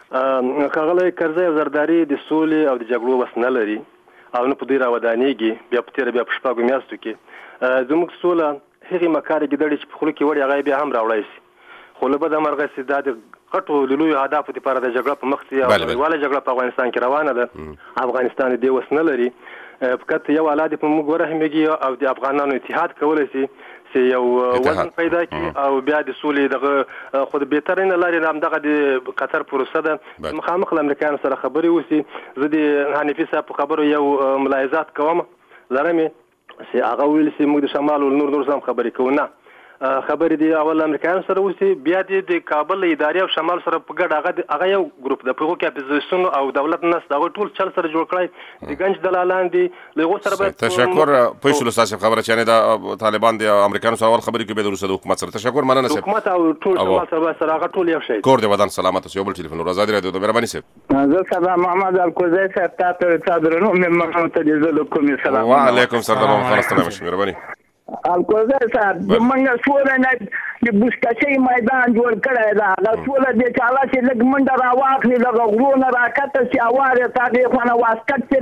بالکل خغله کرزی او زرداری د سولې او د جګړو وس نه لري او نه په دې راودانېږي بیا په تیر بیا په شپږو میاشتو کې زموږ سوله هغه مکارې ګډړي چې په خلکو کې وړي هغه بیا هم راوړای شي. خو له بده مرغه سیدا د قطو لوی اهداف لپاره د جګړه په مخ کې او نړیواله جګړه په افغانستان کې روانه ده. افغانستان دې وس نه لري فقط یو اولاد په موږ ورهمېږي او د افغانانو اتحاد کولای شي چې یو وزن پیدا کړي او بیا د سولې دغه خود بهترین لارې نام دغه د قطر پروسه ده مخامخ امریکایانو سره خبرې وسی. زه د حنیفي صاحب په خبرو یو ملاحظات کوم لرم چې هغه ویل چې موږ د شمال او نور سره خبرې کوو. نه خبرې دی اول امریکایانو سره وسی بیا د کابل ادارې او شمال سره په ګډ هغه یو ګروپ د پیغو کې اپوزیشن او دولت نس دا ټول چل سره جوړ کړی د گنج دلالان دي له سره به تشکر پېښلو تاسو خبره چانه د طالبان د امریکایانو سره خبرې کوي د حکومت سره تشکر مننه سره حکومت او ټول شمال سره هغه ټول یو شی کور دی ودان سلامت یو بل ټلیفون راځي راډیو د مهرباني سره زه سبا محمد الکوزی صاحب تاسو درنو مې محمد ته کوم سلام وعلیکم السلام ورحمۃ الله مهرباني الکوزی صاحب زمونږ سوله نه د بوسکشي میدان جوړ کړی دا د سوله د چاله چې لږ منډه راواخلي دغه غرونه راکته چې اواره تاغې خونه واسکټ چې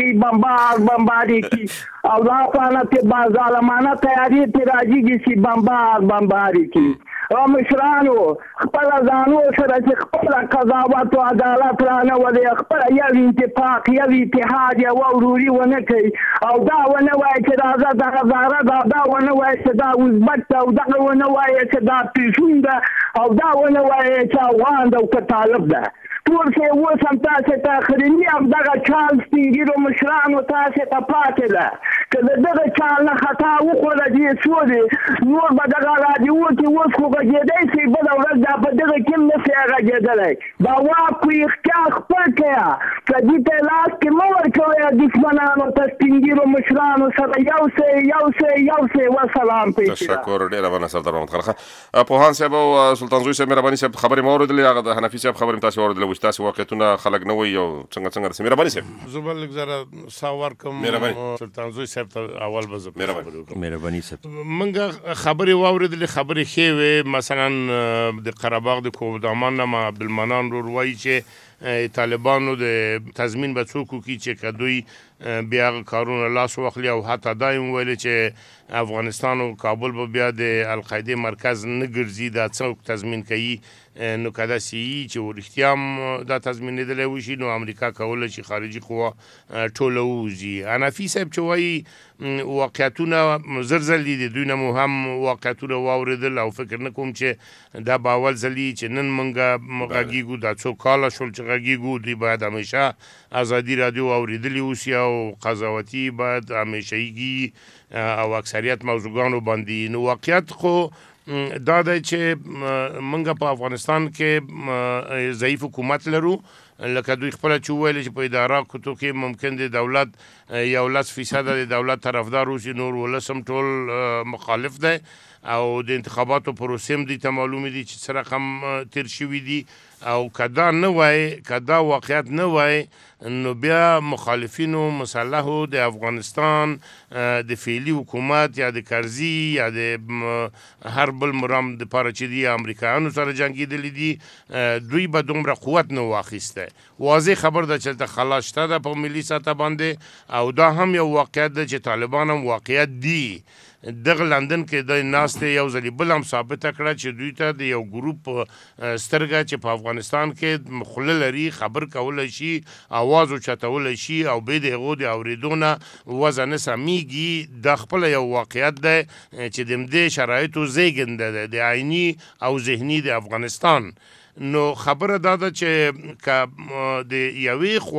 راولګي بمباري کی او دا خانه ته با ظالمانه تیاری ته راځي چې بمباري کی او مشرانو خپل ځانو سره چې خپل قضاوت او عدالت رانه ولې خپل یو اتفاق یو اتحاد یو وروري ونه کوي او دا ونه وایي چې راځه دا ونه وایي چې دا وزبک او دا ونه وایي چې دا پیشون ده او دا ونه وایي چې افغان ده او که طالب ده ټول چې اوس هم تاسو ته اخریني همدغه چال سپین ږیرو مشرانو تاسو ته پاتې ده که د دغه چال نه خطا وخوړه دې سولې نور به دغه راډیو کې اوس خو غږېدی شي بله ورځ دا په دغه کې هم نشي غږېدلی دا واک خو اختیار خپل کړه که دې ته لاس کې مه ورکوئ دښمنانو ته سپین ږیرو مشرانو سره یو سی وسلام تشکر ډېره مننه سردار محمد خان خان پوهان صاحب او سلطان زوی صاحب مهرباني صاحب خبرې مو اورېدلې هغه د حنفي صاحب خبرې تاسو اورېدلې تاسو واقعیتونه خلک نه وایي او څنګه د مهرباني صاحب زه بل زره ساور کوم سلطان زوی صاحب ته اول به زه مهرباني صاحب منګه خبرې واورېدلې خبرې ښې وې مثلا د قره باغ د کوهدامان نامه عبدالمنان رور وایي چې طالبانو د تضمین به څوک وکړي چې که دوی بیا هغه کارونه لاس واخلي او حتی دا یې ویلې چې افغانستان او کابل به بیا د القاعدې مرکز نه ګرځي دا څوک تضمین کوي نو که داسې وي چې رښتیا هم دا تضمینېدلی وشي نو امریکا کولی شي خارجي قوا ټوله ووځي. حنفي صاحب چې وایي واقعیتونه زر ځل دي د دوی نه مو هم واقعیتونه واورېدل او فکر نه کوم چې دا به اول ځل چې نن موږ غږیږو دا څو کاله شول چې غږیږو دوی باید همیشه ازادي راډیو اورېدلي اوسي او قضاوتي باید همیشهیږي او اکثریت موضوعګانو باندې. نو واقعیت خو دا دی چې موږ په افغانستان کې ضعیف حکومت لرو لکه دوی خپله چې وویل چې په اداره کتو کې ممکن د دولت 11% د دولت طرفدار اوسي نور 19 ټول مخالف دی او د انتخاباتو پروسې هم دوی ته معلومې دي چې څه رقم تیر شوي دي او که دا نه وای که دا واقعیت نه وای نو بیا مخالفینو مسلحو د افغانستان د فعلي حکومت یا د کرزي یا د هر بل مرام د پاره چې دی امریکایانو سره جنګېدلي دي دوی به دومره قوت نه واخیسته. واضح خبر ده چې د خلاص شته ده په ملي سطح باندې او دا هم یو واقعیت ده چې طالبان هم واقعیت دي. دغه لندن کې د ناستې یو ځلې بل هم ثابته کړه چې دوی ته د یو ګروپ سترګه چې په افغانستان کې خوله لري خبر کولی شي اواز اوچتولی شي او بې د هغو د اورېدو نه وضع نه سمیږي دا خپله یو واقعیت دی چې د همدې شرایطو زیږنده دی د عیني او ذهني د افغانستان. نو خبره دا ده چې که د یوې خوا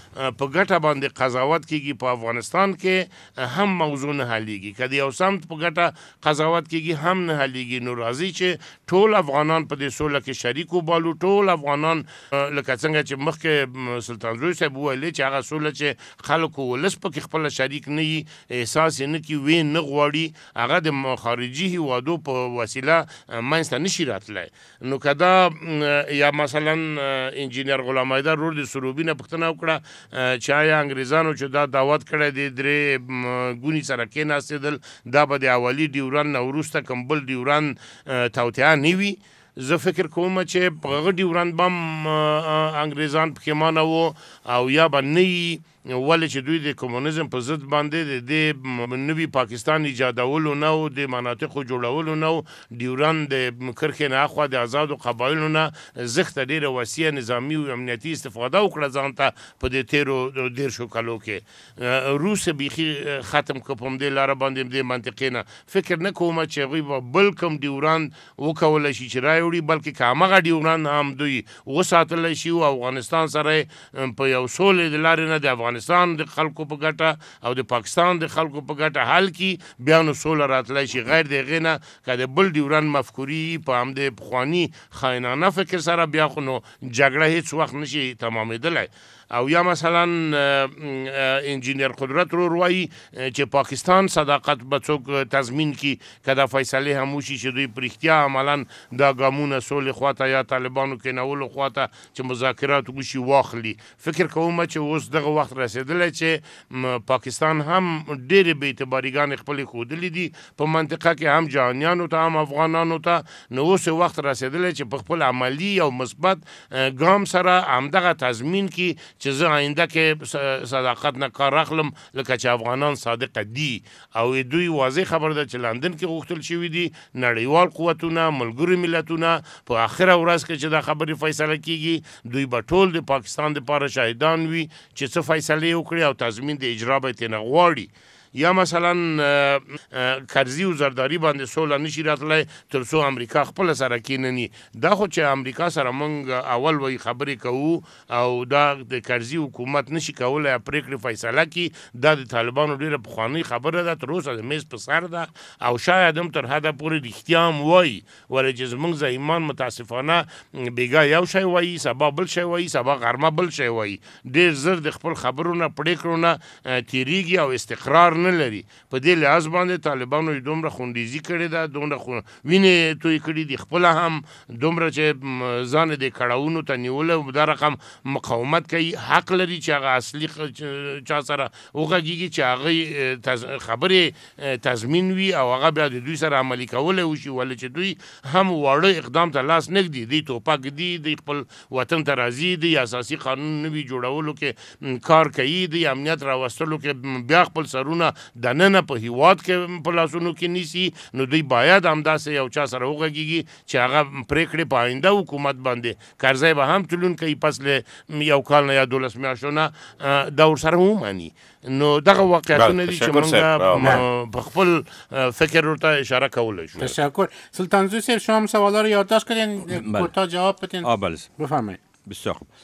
په ګټه باندې قضاوت کیږي په افغانستان کې هم موضوع نه حلیږي، که د یو سمت په ګټه قضاوت کیږي هم نه حلیږي. نو راځي چې ټول افغانان په دې سوله کې شریک وبالو، ټول افغانان لکه څنګه چې مخکې سلطان زوی صاحب وویلې چې هغه سوله چې خلکو ولس پکې خپله شریک نه وي، احساس یې نه کي، وی نه غواړي، هغه د خارجي هیوادو په وسیله منځته نشي راتلی. نو که دا یا مثلا انجینیر غلام حیدر رور د سروبي نه پوښتنه وکړه چې آیا انګریزانو چې دا دعوت کړی دی درې ګوني سره کېناستېدل دا به د اولي ډیورند نه وروسته کوم بل ډیورند توطیه نه وي. زه فکر کوم چې په هغه ډیورند به هم انګریزان پښیمانه وو او یا به نه وي، ولې چې دوی د کمونیزم په ضد باندې د نوي پاکستان ایجادولو نه و، د مناطقو جوړولو نه و، ډیورند د کرښې نه اخوا د آزادو قبایلو نه زښته ډېره وسیع نظامي او امنیتي استفاده وکړه ځان ته په دې تېرو 10 کالو کې. روس بیخي ختم کړ په همدې لاره باندې د منطقې نه. فکر نه کوم چې هغوی به بل کوم ډیورند وکولی شي چې راوړي، بلکې که همغه ډیورند هم دوی وساتلی شي او افغانستان سره په یو سولې د لارې نه د افغانستان د خلکو په ګټه او د پاکستان د خلکو په ګټه حل کی، بیا نو سوله راتلی شي. غیر د هغې نه که د بل ډیورند مفکوري په همدې پخواني خاینانه فکر سره بیا خو نو جګړه هیڅ وخت نشي تمامېدلی. او یا مثلا انجینیر قدرت رو وایي چې پاکستان صداقت به څوک تضمین کی که دا فیصلې هم وشي چې دوی په رښتیا عملا دا ګامونه سولې خواته یا طالبانو کېنولو خواته چې مذاکرات وشي واخلي. فکر کوم چې اوس دغه وخت رسېدلی چې پاکستان هم ډېرې بې اعتباریګانې خپلې ښودلې دي په منطقه کې، هم جهانیانو ته هم افغانانو ته. نو اوس وخت رسېدلی چې په خپل عملي او مثبت ګام سره همدغه تضمین کی چې زه آینده کې صداقت نه کار اخلم لکه چې افغانان صادقه دي. او دوی واضح خبر ده چې لندن کې غوښتل شوي دي نړیوال قوتونه، ملګري ملتونه په آخره ورځ کې چې دا خبرې فیصله کیږي دوی به ټول د پاکستان دپاره شاهدان وي چې څه فیصلې وکړي او تضمین د اجرا به یې ترې نه غواړي. یا مثلا کرزي او زرداري باندې سوله نشي راتلی تر څو امریکا خپله سره کینني. دا خو چې امریکا سره موږ اول وی خبرې کوو او دا د کرزي حکومت نشي کولی پرېکړې فیصله کړي، دا د طالبانو ډېره پخوانۍ خبره ده، تر اوسه د میز په سر ده او شاید هم تر حده پورې رښتیا هم وایي، ولې چې زموږ زعیمان متاسفانه بیګا یو شی وایي، سبا بل شی وایي، سبا غرمه بل شی وایي. ډېر زر د خپل خبرو نه پرېکړو نه تېرېږي او استقرار نه لري. په دې لحاظ باندې طالبانو دومره خونډیزي کړې ده، دومره وینې توی کړي دي، خپله هم دومره چې ځان د کړاوونو ته نیولی دا رقم مقاومت کوي. حق لري چې هغه اصلي چا سره وغږېږي چې هغه خبرې تضمین وي او هغه بیا د دوی سره عملي کولی وشي، ولې چې دوی هم واړه اقدام ته لاس نه ږدي، دوی ټوپک دي، دوی خپل وطن ته راځي، دوی اساسي قانون نوي جوړولو کې کار کوي، دوی امنیت راوستلو کې بیا خپل سرونه دننه په هیواد کې په لاسونو کې نیسي. نو دوی باید همداسې یو چا سره وغږېږي چې هغه پرېکړې په آینده حکومت باندې کرزی به هم تلون کوي پس له یو کال نه یا 12 میاشتو نه دا ورسره ومني. نو دغه واقعیتونه دي چې موږ په خپل فکر ورته اشاره کولی شو. تشکر. سلطان زوی صاحب شما هم سوالا رو یادداشت کردین، کوتاه جواب بدین. بله بفرمایید. بسیار خوب.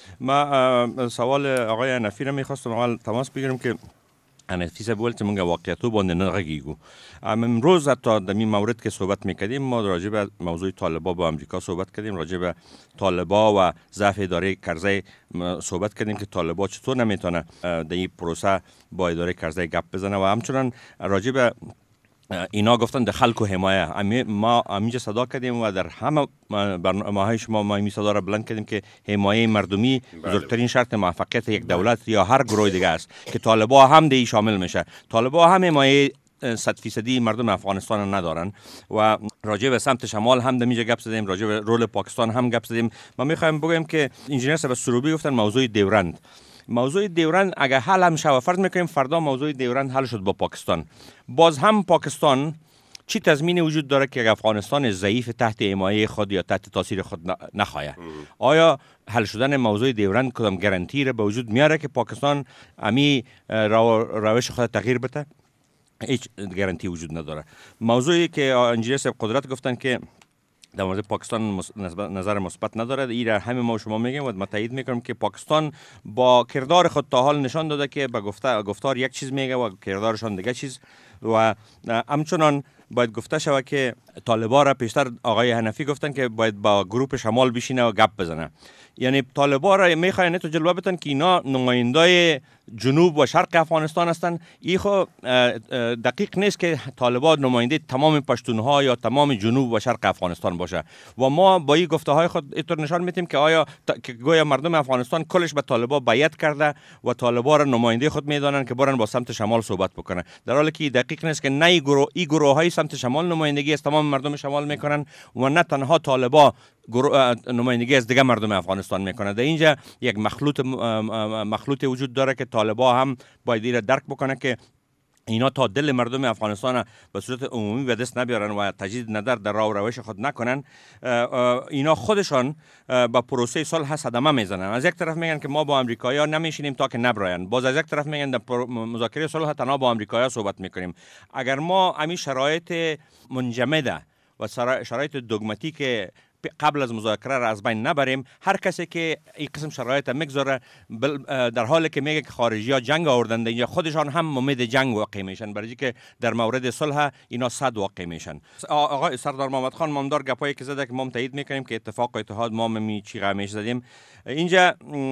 ما سوال آقای نفی را میخواستم اول تماس بگیرم که نفی صاحب ولت منگه واقعیتو باندې نه غږیږو. امروز حتی در این مورد که صحبت میکردیم ما راجع به موضوع طالبا با امریکا صحبت کردیم، راجع به طالبا و ضعف اداره کرزی صحبت کردیم که طالبا چطور نمیتونه در این پروسه با اداره کرزی گپ بزنه و همچنان راجع به اینا گفتن در خلق و حمایه. ما همینجا صدا کردیم و در همه برنامه‌های شما ما این صدا را بلند کردیم که حمایه مردمی بزرگترین شرط موفقیت یک دولت یا هر گروه دیگه است که طالبا هم دی شامل میشه. طالبا هم حمایه 100% مردم افغانستان ندارن و راجع به سمت شمال هم دمیجا گپ زدیم، راجع به رول پاکستان هم گپ زدیم. ما میخوایم بگیم که انجینیر صاحب سروبی گفتن موضوع دیورند، موضوع دیورند اگر حل هم شود، فرض میکنیم فردا موضوع دیورند حل شد با پاکستان، باز هم پاکستان چی تضمینی وجود داره که افغانستان ضعیف تحت حمایه خود یا تحت تاثیر خود نخواهد؟ آیا حل شدن موضوع دیورند کدام گارانتی را به وجود میاره که پاکستان امی روش خود تغییر بده؟ هیچ گارانتی وجود نداره. موضوعی که انجینیر صاحب قدرت گفتن که در مورد پاکستان نظر مثبت ندارد. این را همه ما شما میگیم و ما تایید میکنیم که پاکستان با کردار خود تا حال نشان داده که به گفتار یک چیز میگه و کردارشان دیگه چیز. و همچنان باید گفته شود که طالبا را پیشتر آقای حنفی گفتن که باید با گروه شمال بشینه و گپ بزنه. یعنی طالبا را میخواین تو جلوه بتن که اینا نمایندای جنوب و شرق افغانستان هستن. این خو دقیق نیست که طالبا نماینده تمام پشتونها یا تمام جنوب و شرق افغانستان باشه. و ما با این گفته های خود اینطور نشان میدیم که آیا که گویا مردم افغانستان کلش به طالبا بیعت کرده و طالبا را نماینده خود میدانن که برن با سمت شمال صحبت بکنن، در حالی که دقیق نیست که نه این گروه های سمت شمال نمایندگی از تمام مردم شمال میکنن و نه تنها طالبا نمایندگی از دیگه مردم افغانستان میکنه. در اینجا یک مخلوط وجود داره که طالبا هم باید این را درک بکنه که اینا تا دل مردم افغانستان به صورت عمومی به دست نبیارن و تجدید نظر در راه و روش خود نکنن. اینا خودشان با پروسه صلح صدمه میزنن. از یک طرف میگن که ما با امریکایی‌ها نمیشینیم تا که نبراین، باز از یک طرف میگن در مذاکره صلح تنها با امریکایی‌ها صحبت میکنیم. اگر ما همین شرایط منجمده و شرایط دوگماتیک قبل از مذاکره را از بین نبریم، هر کسی که این قسم شرایط میگذاره در حالی که میگه که خارجی ها جنگ آوردن اینجا، خودشان هم امید جنگ واقع میشن، برای که در مورد صلح اینا صد واقع میشن. آقای سردار محمد خان مامدار گپایی که زده که ما تایید میکنیم که اتفاق و اتحاد ما می چی غمیش زدیم. اینجا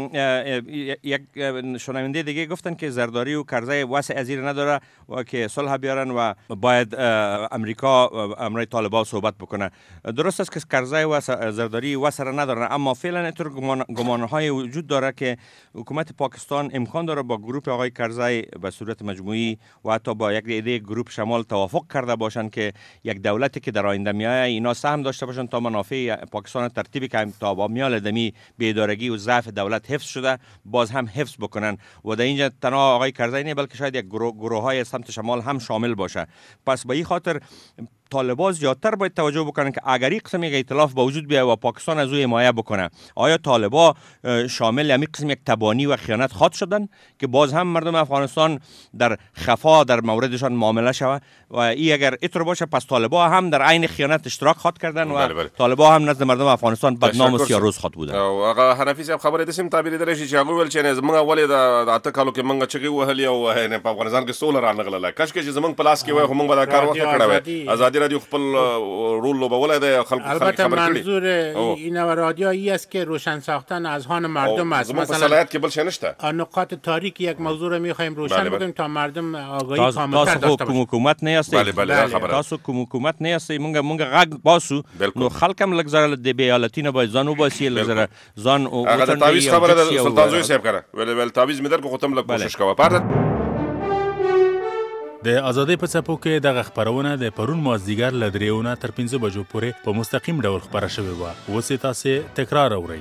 یک شنونده دیگه گفتن که زرداری و کرزی واسه ازیر نداره و که صلح بیارن و باید امریکا امرای طالبان صحبت بکنه. درست است که کرزی و زرداری واسه ندارن، اما فعلا اینطور گمانهای وجود داره که حکومت پاکستان امکان داره با گروه آقای کرزی به صورت مجموعی و حتی با یک ایده گروه شمال توافق کرده باشن که یک دولتی که در آینده میاد اینا سهم داشته باشن تا منافع پاکستان ترتیبی که تا با میال دمی بی‌ادارگی و ضعف دولت حفظ شده باز هم حفظ بکنن. و در اینجا تنها آقای کرزی نه بلکه شاید یک گروه های سمت شمال هم شامل باشه. پس به این خاطر طالبان زیادتر باید توجه بکنن که اگر این قسم یک ائتلاف با وجود بیاید و پاکستان از او حمایت بکنه، آیا طالبان شامل همین قسم یک تبانی و خیانت خواهد شدن که باز هم مردم افغانستان در خفا در موردشان معامله شود؟ و این اگر اینطور باشه پس طالبان هم در عین خیانت اشتراک خواهد کردن و طالبان هم نزد مردم افغانستان بدنام و سیاروز خواهد بودن. هغه حنفي صاحب خبره د سیم تعبیر درې شي چې هغه ویل چې زمونږ اولې د اته کالو کې مونږ چغې وهلې او نه په افغانستان کې سوله رانغله کاش کې چې زمونږ پلاس کې وای خو مونږ به دا کار وکړ کړو. آزادي رادیو خپل رول لوبولای د خلکو البته منظور این رادیو ای است که روشن ساختن اذهان مردم است. مثلا صلاحیت که بل شي نشته. نقاط تاریک یک موضوع رو می‌خوایم روشن بکنیم تا مردم آگاهی کامل‌تر داشته باشند. حکومت نه است. بله خبره. تاسو حکومت نه است. مونږ غږ باسو نو خلکم لږ زره د بیالتینه باید ځانو باسي لږ زره ځان او هغه تعویض خبره د سلطان زوی صاحب کړه ول تعویض مدر کو ختم لګ کوشش کوه. د ازادۍ په څپو کې دغه خبرونه د پرون مازدیګر له 3 تر 5 بجو پورې په مستقیم ډول خبره شوې وه. اوس یې تاسې تکرار اورئ.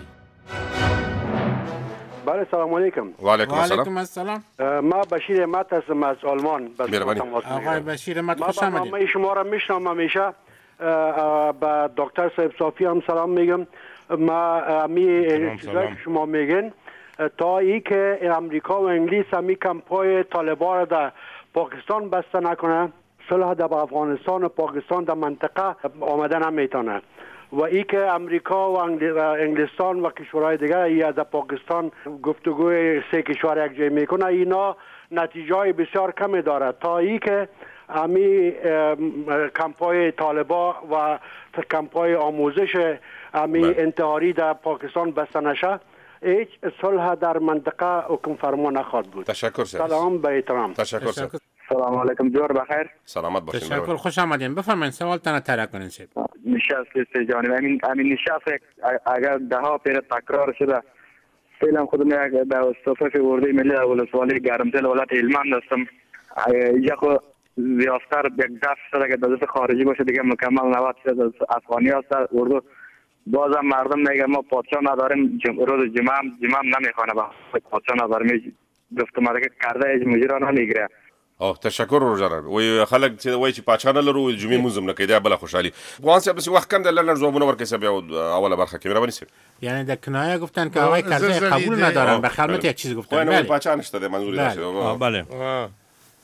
بله سلام علیکم. و علیکم السلام. ما بشیر امت هستم از آلمان. آقای بشیر امت خوش آمدید. من شما را میشناسم همیشه. با دکتر صاحب صافی هم سلام میگم. ما امی چیزایی که شما میگن تا ای که امریکا و انگلیس همی کمپای طالبان را در پاکستان بسته نکنه، صلح در افغانستان و پاکستان در منطقه آمده نمیتونه. و ای که امریکا و انگلستان و کشورهای دیگر یا در پاکستان گفتگوی سه کشور یک جای میکنه، اینا نتیجه بسیار کمی داره. تا ای که امی کمپای طالبان و کمپای آموزش امی انتحاری در پاکستان بسته نشه، هیچ صلح در منطقه حکم فرما نخواهد بود. تشکر سر. سلام به احترام. تشکر سر. سلام علیکم جوار بخیر. سلامت باشین. تشکر خوش آمدین. بفرمایید سوال تان طرح کنین سید. نشست جانب همین نشست اگر ده ها پیر تکرار شده فعلا خودم در صفحه ورده ملی ولسوالی گرمسل ولایت هلمند هستم. اینجا خو زیادتر یک دفع شده که دولت خارجی باشه دیگه مکمل 90% افغانی هست. اردو بازم مردم میگه ما پادشاه نداریم، روز جمعه نمیخوانه با پادشاه نداریم، گفتم که کرده ایج مجرا نمیگیره. تشکر روزانه وي خلک چې وای چې پاچانه لرو جمعې موزم نه کیدا بل خوشحالي افغان صاحب بس وخت کم د لړ جوابونه ورکړي سبا اوله برخه کې مهرباني سي. یعنی در کنایه گفتن که آقای کرزی قبول ندارن به خدمت یک چیز گفتن. بله پاچانه شته منظوری داشته. بله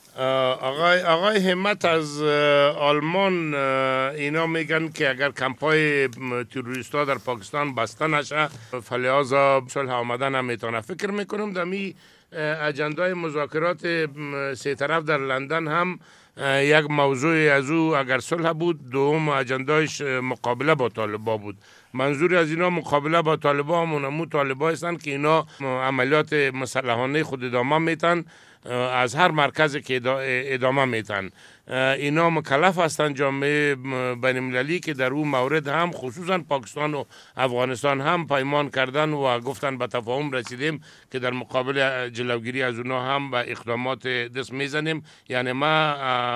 آقای همت از آلمان اینا میگن که اگر کمپای تروریستا در پاکستان بسته نشه فلحاظا صلح آمدن هم میتونه. فکر میکنم دمی اجندای مذاکرات سه طرف در لندن هم یک موضوع از او اگر صلح بود، دوم اجندایش مقابله با طالبا بود. منظور از اینا مقابله با طالبا همون طالبا هستن که اینا عملیات مسلحانه خود ادامه میتن، از هر مرکزی که ادامه میتن. اینا مکلف هستند جامعه بین المللی که در اون مورد هم خصوصا پاکستان و افغانستان هم پیمان کردن و گفتن به تفاهم رسیدیم که در مقابل جلوگیری از اونا هم به اقدامات دست میزنیم. یعنی ما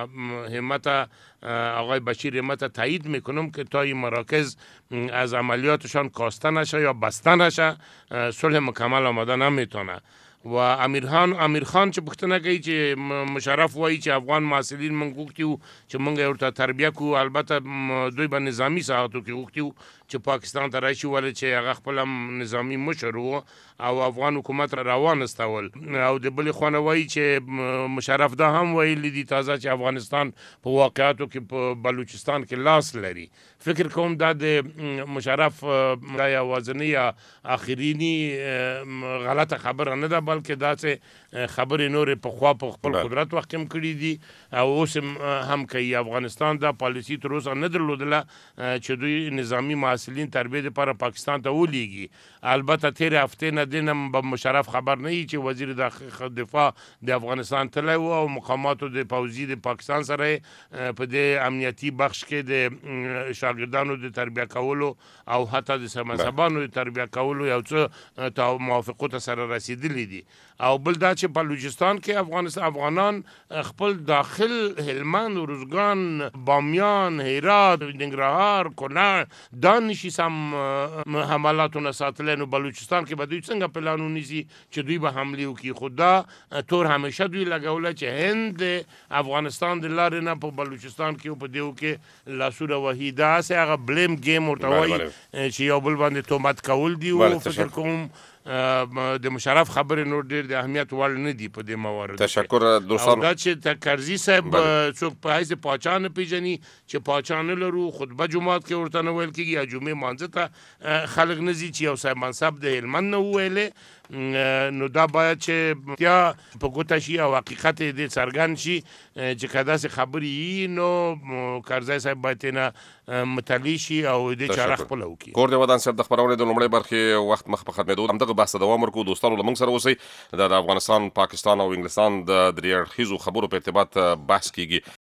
همت آقای بشیر همت تایید میکنم که تا این مراکز از عملیاتشان کاسته نشه یا بسته نشه صلح مکمل آمده نمیتونه. و امیر خان چې پوښتنه کوي چې مشرف وایي چې افغان محصلین موږ غوښتي چې موږ ورته تربیه کوو، البته دوی به نظامی ساعتو کې غوښتي چې پاکستان ته راشي، ولې چې هغه خپل نظامی مشر و او افغان حکومت روان استول. او د بلې خوا نه وایي چې مشرف دا هم ویلي دي تازه چې افغانستان په واقعاتو کې په بلوچستان کې لاس لري. فکر کوم دا د مشرف دا یوازینی یا آخرینی غلطه خبره نه ده، بلکې داسې خبرې نورې پخوا په خپل قدرت وخت هم کړي دي او اوس هم کوي. افغانستان دا پالیسي تر اوسه نه درلودله چې دوی نظامی محصلین تربیه لپاره پاکستان ته ولیږي. البته تیر هفته نه دینم به مشرف خبر نه ای چې وزیر دفاع د افغانستان تللی و او مقاماتو د پوځي د پاکستان سره په دې امنیتي بخش کې د شاګردانو د تربیه کولو او حتی د سمنسبانو د تربیه کولو یو څه موافقو سره رسیدلی دي. او بل دا چې بلوچستان کې افغانان خپل داخل هلمند، روزګان، بامیان، هرات، ننګرهار، کونړ دا نشي سم حملاتونه ساتلی، نو بلوچستان کې به دوی څنګه پلان ونیسي چې دوی به حملې وکړي. خو دا تور همیشه دوی لګوله چې هند د افغانستان د لارې نه په بلوچستان کې او په دیو کې لاسونه وهي. داسې هغه بلیم گیم ورته وایي چې یو بل باندې تهمت کول دي. او فکر کوم د مشرف خبرې نور ډېر د اهمیت وړ نه دي په دې موارد. تشکر دوستان. دا چې کرزي صاحب څوک په حیث پاچا نه پیژني، چې پاچا نه لرو، خطبه جمعات کې ورته نه ویل کېږي یا جمعې مانځه ته خلک نه ځي چې یو صاحب منصب د هلمند نه وویلې، نو دا باید چې یا په ګوته شي او حقیقت دې څرګند شي چې که داسې خبرې وي نو کرزی صاحب باید نه مطلع شي او دې چاره خپله وکړي. کور دې ودان صاحب د خپرونې د لومړۍ برخې وخت مخ په ختمېدو همدغه بحث ته دوام ورکوو. دوستانو له موږ سره اوسئ. د افغانستان، پاکستان او انګلستان د درې اړخیزو خبرو په ارتباط بحث کیږي.